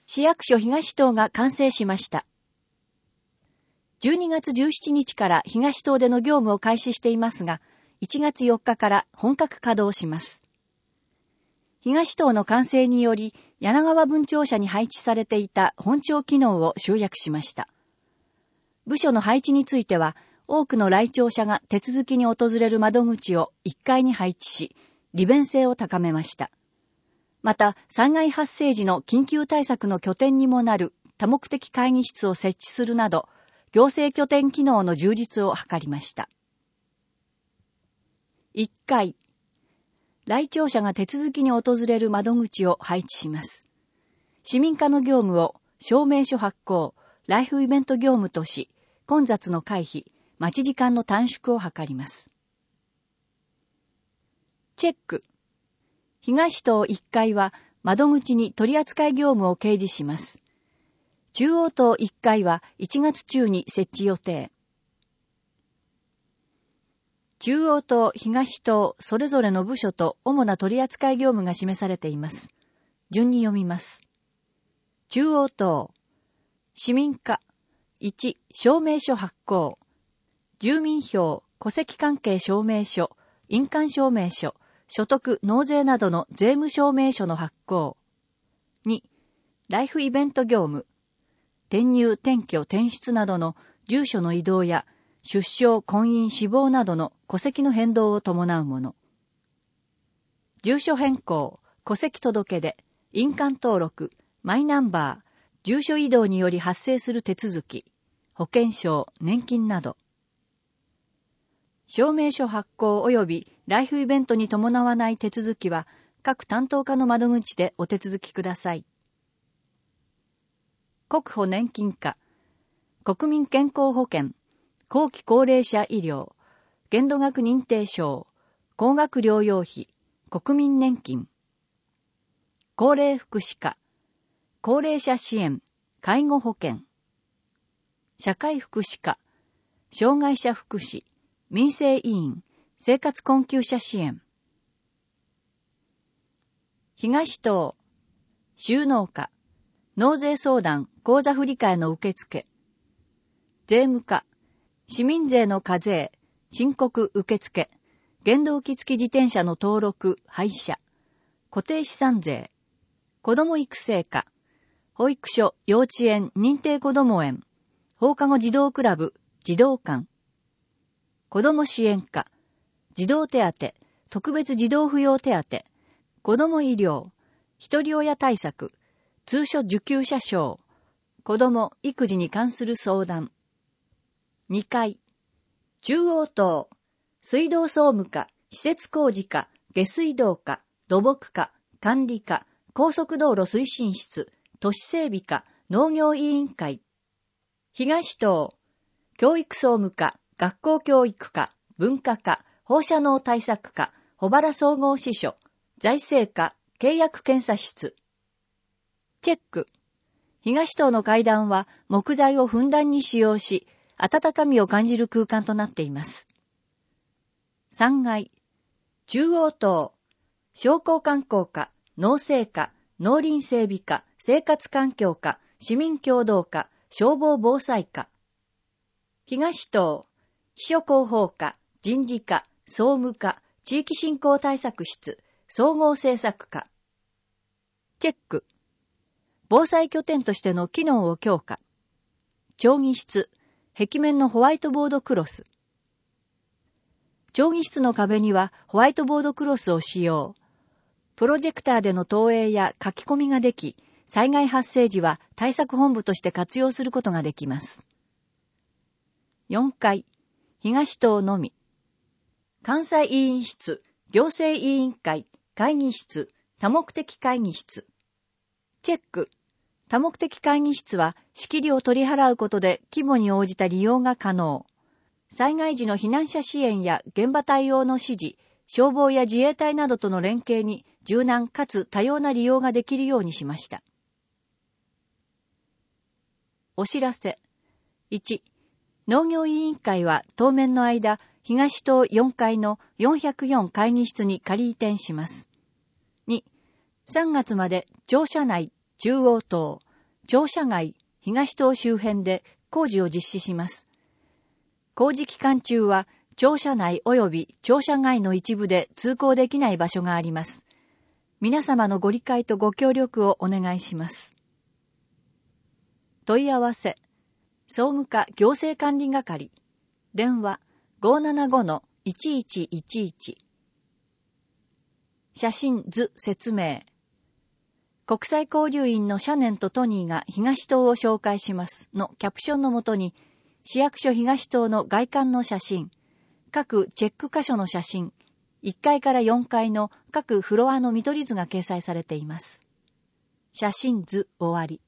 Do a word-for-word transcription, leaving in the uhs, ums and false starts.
市役所東棟が完成しました。じゅうにがつじゅうしちにちから東棟での業務を開始していますが、いちがつよっかから本格稼働します。東棟の完成により、柳川分庁舎に配置されていた本庁機能を集約しました。部署の配置については、多くの来庁者が手続きに訪れる窓口をいっかいに配置し、利便性を高めました。また、災害発生時の緊急対策の拠点にもなる多目的会議室を設置するなど、行政拠点機能の充実を図りました。いっかい、来庁者が手続きに訪れる窓口を配置します。市民課の業務を証明書発行、ライフイベント業務とし、混雑の回避、待ち時間の短縮を図ります。チェック。東棟いっかいは窓口に取扱業務を掲示します。中央棟いっかいはいちがつ中に設置予定。中央棟、東棟、それぞれの部署と主な取扱業務が示されています。順に読みます。中央棟、市民課、いち、証明書発行。住民票、戸籍関係証明書、印鑑証明書、所得、納税などの税務証明書の発行。に、ライフイベント業務。転入、転居、転出などの住所の移動や出生、婚姻、死亡などの戸籍の変動を伴うもの。住所変更、戸籍届出、印鑑登録、マイナンバー、住所移動により発生する手続き、保険証、年金など。証明書発行及びライフイベントに伴わない手続きは各担当課の窓口でお手続きください。国保年金課、国民健康保険、後期高齢者医療、限度額認定証、高額療養費、国民年金。高齢福祉課、高齢者支援、介護保険。社会福祉課、障害者福祉、民生委員、生活困窮者支援。東棟、収納課、納税相談、口座振替の受付。税務課、市民税の課税、申告受付、原動機付き自転車の登録、廃車、固定資産税、子ども育成課、保育所、幼稚園、認定こども園、放課後児童クラブ、児童館、子ども支援課、児童手当、特別児童扶養手当、子ども医療、一人親対策、通所受給者証、子ども育児に関する相談。にかい、中央棟、水道総務課、施設工事課、下水道課、土木課、管理課、高速道路推進室、都市整備課、農業委員会。東棟、教育総務課、学校教育課、文化課、放射能対策課、保原総合支所、財政課、契約検査室。チェック。東棟の階段は木材をふんだんに使用し、温かみを感じる空間となっています。さんがい、中央棟、商工観光課、農政課、農林整備課、生活環境課、市民協働課、消防防災課。東棟、秘書広報課、人事課、総務課、地域振興対策室、総合政策課。チェック。防災拠点としての機能を強化。調議室、壁面のホワイトボードクロス。調議室の壁にはホワイトボードクロスを使用。プロジェクターでの投影や書き込みができ、災害発生時は対策本部として活用することができます。よんかい、東棟のみ。関西委員室、行政委員会、会議室、多目的会議室。チェック。多目的会議室は仕切りを取り払うことで規模に応じた利用が可能。災害時の避難者支援や現場対応の指示、消防や自衛隊などとの連携に柔軟かつ多様な利用ができるようにしました。お知らせ。いち、農業委員会は当面の間、東棟よんかいのよんひゃくよん会議室に仮移転します。に、さんがつまで庁舎内、中央棟、 庁舎街、東棟周辺で工事を実施します。工事期間中は、庁舎内及び庁舎外の一部で通行できない場所があります。皆様のご理解とご協力をお願いします。問い合わせ、総務課行政管理係、電話 ごーななごのいちいちいちいち。写真図説明。国際交流員のシャネンとトニーが東棟を紹介しますのキャプションのもとに、市役所東棟の外観の写真、各チェック箇所の写真、いっかいからよんかいの各フロアの見取り図が掲載されています。写真図終わり。